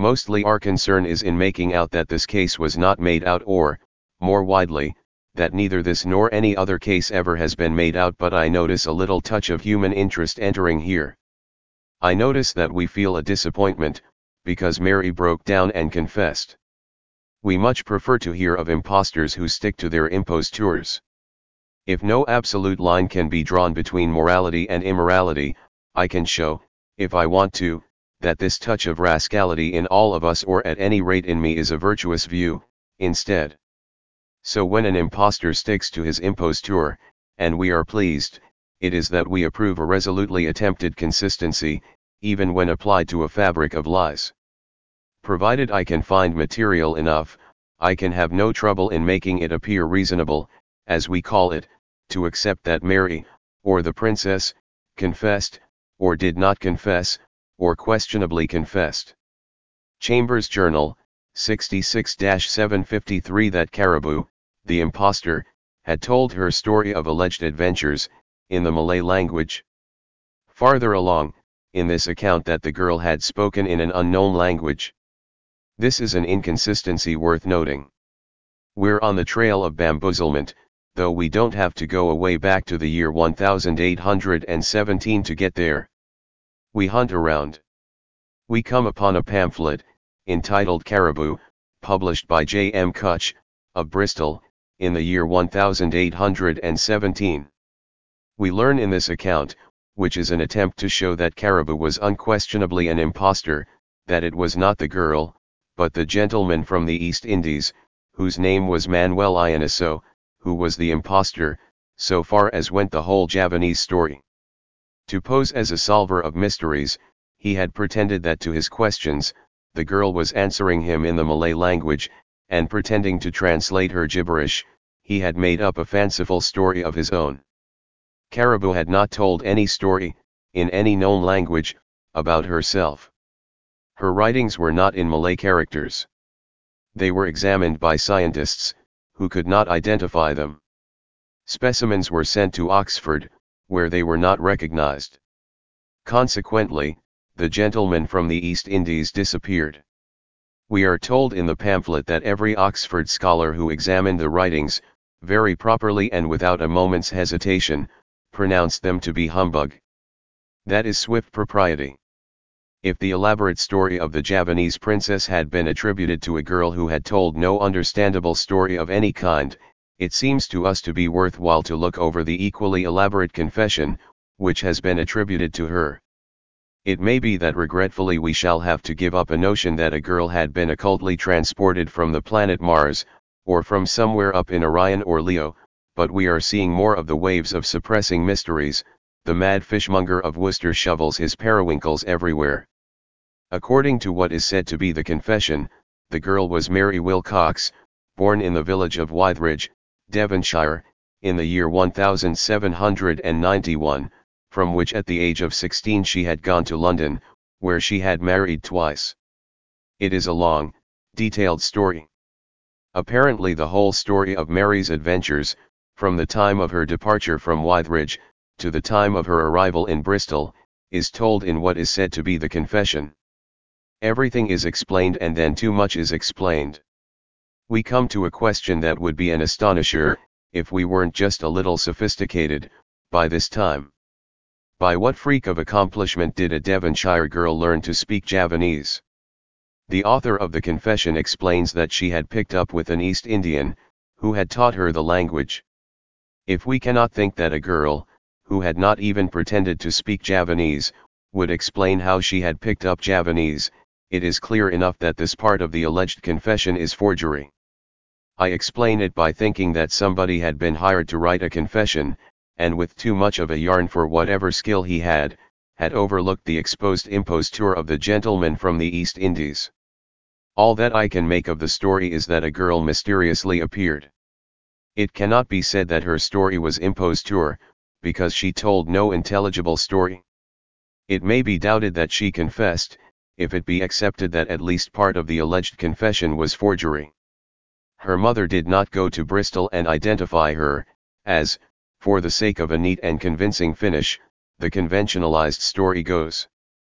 Mostly our concern is in making out that this case was not made out, or, more widely, that neither this nor any other case ever has been made out, but I notice a little touch of human interest entering here. I notice that we feel a disappointment, because Mary broke down and confessed. We much prefer to hear of impostors who stick to their impostures. If no absolute line can be drawn between morality and immorality, I can show, if I want to, that this touch of rascality in all of us, or at any rate in me, is a virtuous view, instead. So when an impostor sticks to his imposture, and we are pleased, it is that we approve a resolutely attempted consistency, even when applied to a fabric of lies. Provided I can find material enough, I can have no trouble in making it appear reasonable, as we call it, to accept that Mary, or the princess, confessed, or did not confess, or questionably confessed. Chambers' Journal, 66-753, that Caribou, the impostor, had told her story of alleged adventures, in the Malay language. Farther along, in this account, that the girl had spoken in an unknown language. This is an inconsistency worth noting. We're on the trail of bamboozlement, though we don't have to go away back to the year 1817 to get there. We hunt around. We come upon a pamphlet, entitled Caribou, published by J. M. Kutch, of Bristol, in the year 1817. We learn in this account, which is an attempt to show that Caribou was unquestionably an impostor, that it was not the girl, but the gentleman from the East Indies, whose name was Manuel Ianiso, who was the impostor, so far as went the whole Javanese story. To pose as a solver of mysteries, he had pretended that to his questions, the girl was answering him in the Malay language, and pretending to translate her gibberish, he had made up a fanciful story of his own. Caribou had not told any story, in any known language, about herself. Her writings were not in Malay characters. They were examined by scientists, who could not identify them. Specimens were sent to Oxford, where they were not recognized. Consequently, the gentleman from the East Indies disappeared. We are told in the pamphlet that every Oxford scholar who examined the writings, very properly and without a moment's hesitation, pronounced them to be humbug. That is swift propriety. If the elaborate story of the Javanese princess had been attributed to a girl who had told no understandable story of any kind, it seems to us to be worthwhile to look over the equally elaborate confession, which has been attributed to her. It may be that regretfully we shall have to give up a notion that a girl had been occultly transported from the planet Mars, or from somewhere up in Orion or Leo, but we are seeing more of the waves of suppressing mysteries. The mad fishmonger of Worcester shovels his periwinkles everywhere. According to what is said to be the confession, the girl was Mary Wilcox, born in the village of Wytheridge, Devonshire, in the year 1791, from which at the age of 16 she had gone to London, where she had married twice. It is a long, detailed story. Apparently the whole story of Mary's adventures, from the time of her departure from Wytheridge, to the time of her arrival in Bristol, is told in what is said to be the confession. Everything is explained, and then too much is explained. We come to a question that would be an astonisher, if we weren't just a little sophisticated, by this time. By what freak of accomplishment did a Devonshire girl learn to speak Javanese? The author of the confession explains that she had picked up with an East Indian, who had taught her the language. If we cannot think that a girl, who had not even pretended to speak Javanese, would explain how she had picked up Javanese, it is clear enough that this part of the alleged confession is forgery. I explain it by thinking that somebody had been hired to write a confession, and with too much of a yarn for whatever skill he had overlooked the exposed imposture of the gentleman from the East Indies. All that I can make of the story is that a girl mysteriously appeared. It cannot be said that her story was imposture, because she told no intelligible story. It may be doubted that she confessed, if it be accepted that at least part of the alleged confession was forgery. Her mother did not go to Bristol and identify her, as, for the sake of a neat and convincing finish, the conventionalized story goes.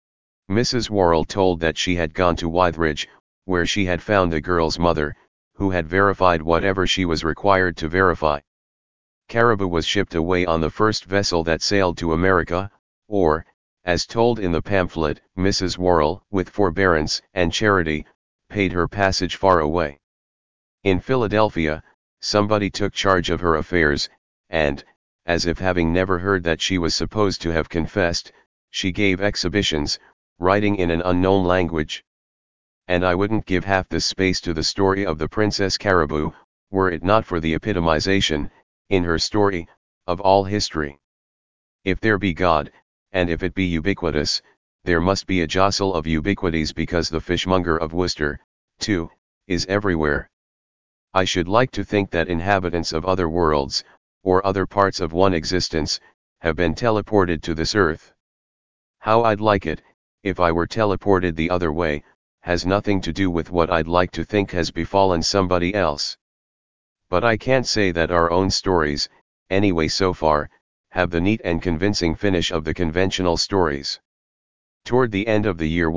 Mrs. Worrell told that she had gone to Wytheridge, where she had found the girl's mother, who had verified whatever she was required to verify. Caribou was shipped away on the first vessel that sailed to America, or, as told in the pamphlet, Mrs. Worrell, with forbearance and charity, paid her passage far away. In Philadelphia, somebody took charge of her affairs, and, as if having never heard that she was supposed to have confessed, she gave exhibitions, writing in an unknown language. And I wouldn't give half this space to the story of the Princess Caribou, were it not for the epitomization, in her story, of all history. If there be God, and if it be ubiquitous, there must be a jostle of ubiquities, because the fishmonger of Worcester, too, is everywhere. I should like to think that inhabitants of other worlds, or other parts of one existence, have been teleported to this earth. How I'd like it, if I were teleported the other way, has nothing to do with what I'd like to think has befallen somebody else. But I can't say that our own stories, anyway so far, have the neat and convincing finish of the conventional stories. Toward the end of the year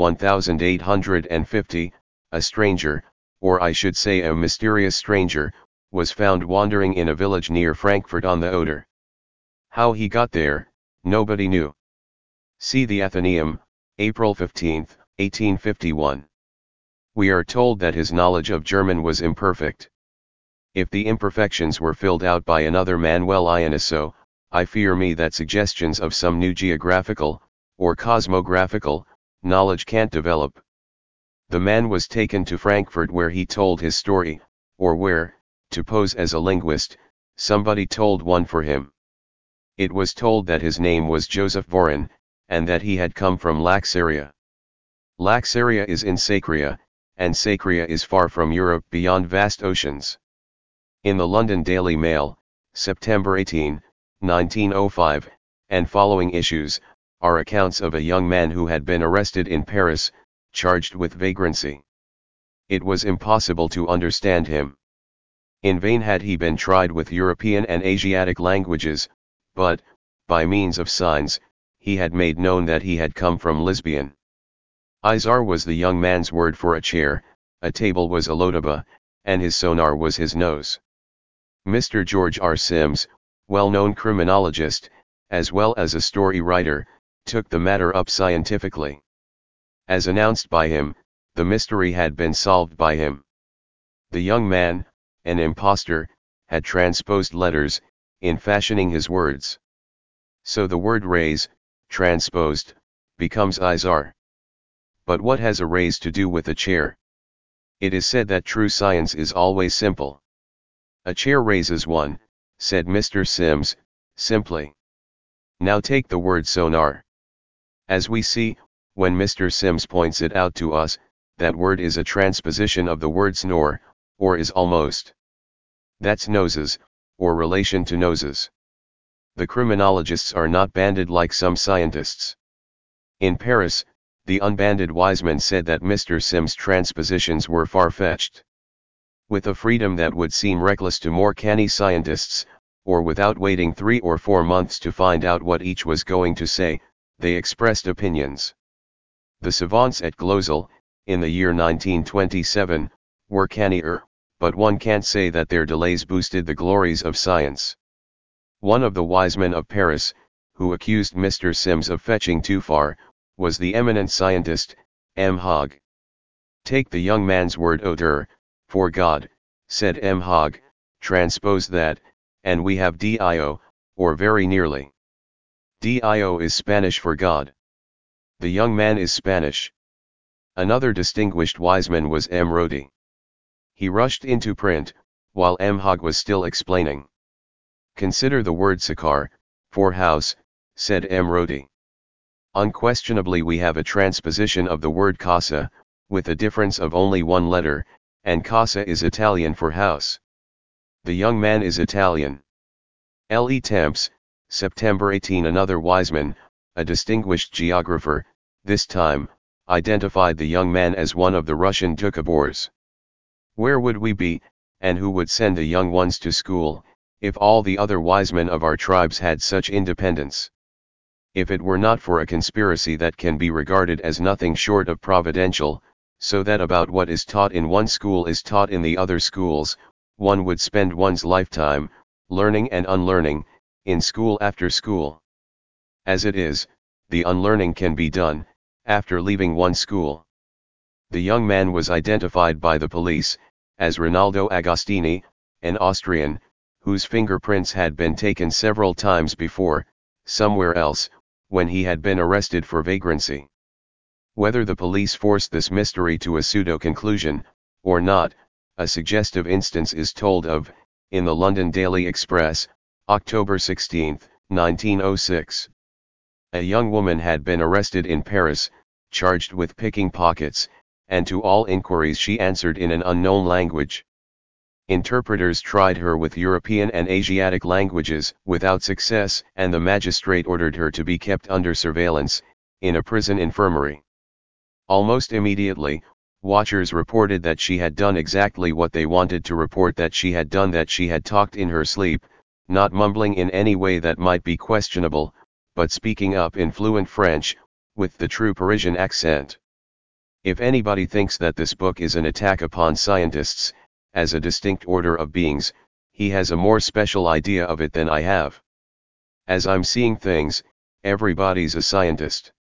1850, a stranger, or I should say a mysterious stranger, was found wandering in a village near Frankfurt on the Oder. How he got there, nobody knew. See the Athenaeum, April 15, 1851. We are told that his knowledge of German was imperfect. If the imperfections were filled out by another Manuel Ianiso, I fear me that suggestions of some new geographical, or cosmographical, knowledge can't develop. The man was taken to Frankfurt, where he told his story, or where, to pose as a linguist, somebody told one for him. It was told that his name was Joseph Voren, and that he had come from Laxaria. Laxaria is in Sacria, and Sacria is far from Europe beyond vast oceans. In the London Daily Mail, September 18, 1905, and following issues, are accounts of a young man who had been arrested in Paris, charged with vagrancy. It was impossible to understand him. In vain had he been tried with European and Asiatic languages, but, by means of signs, he had made known that he had come from Lisbon. Izar was the young man's word for a chair, a table was a lodaba, and his sonar was his nose. Mr. George R. Sims, well-known criminologist, as well as a story writer, took the matter up scientifically. As announced by him, the mystery had been solved by him. The young man, an impostor, had transposed letters, in fashioning his words. So the word raise, transposed, becomes Izar. But what has a raise to do with a chair? It is said that true science is always simple. A chair raises one, said Mr. Sims, simply. Now take the word sonar. As we see, when Mr. Sims points it out to us, that word is a transposition of the word snore, or is almost. That's noses, or relation to noses. The criminologists are not banded like some scientists. In Paris, the unbanded Wiseman said that Mr. Sims' transpositions were far-fetched. With a freedom that would seem reckless to more canny scientists, or without waiting 3 or 4 months to find out what each was going to say, they expressed opinions. The savants at Glosel, in the year 1927, were cannier, but one can't say that their delays boosted the glories of science. One of the wise men of Paris, who accused Mr. Sims of fetching too far, was the eminent scientist, M. Hogg. Take the young man's word odeur, for God, said M. Hogg, transpose that, and we have Dio, or very nearly. Dio is Spanish for God. The young man is Spanish. Another distinguished wiseman was M. Rodi. He rushed into print, while M. Hogg was still explaining. Consider the word sakar, for house, said M. Rodi. Unquestionably we have a transposition of the word casa, with a difference of only one letter, and casa is Italian for house. The young man is Italian. L. E. Temps, September 18. Another wiseman, a distinguished geographer, this time, identified the young man as one of the Russian Doukhobors. Where would we be, and who would send the young ones to school, if all the other wisemen of our tribes had such independence? if it were not for a conspiracy that can be regarded as nothing short of providential, so that about what is taught in one school is taught in the other schools, one would spend one's lifetime, learning and unlearning, in school after school. As it is, the unlearning can be done, after leaving one school. The young man was identified by the police, as Ronaldo Agostini, an Austrian, whose fingerprints had been taken several times before, somewhere else, when he had been arrested for vagrancy. Whether the police forced this mystery to a pseudo-conclusion, or not, a suggestive instance is told of, in the London Daily Express, October 16, 1906. A young woman had been arrested in Paris, charged with picking pockets, and to all inquiries she answered in an unknown language. Interpreters tried her with European and Asiatic languages without success, and the magistrate ordered her to be kept under surveillance, in a prison infirmary. Almost immediately, watchers reported that she had done exactly what they wanted to report that she had done, that she had talked in her sleep, not mumbling in any way that might be questionable, but speaking up in fluent French, with the true Parisian accent. If anybody thinks that this book is an attack upon scientists, as a distinct order of beings, he has a more special idea of it than I have. As I'm seeing things, everybody's a scientist.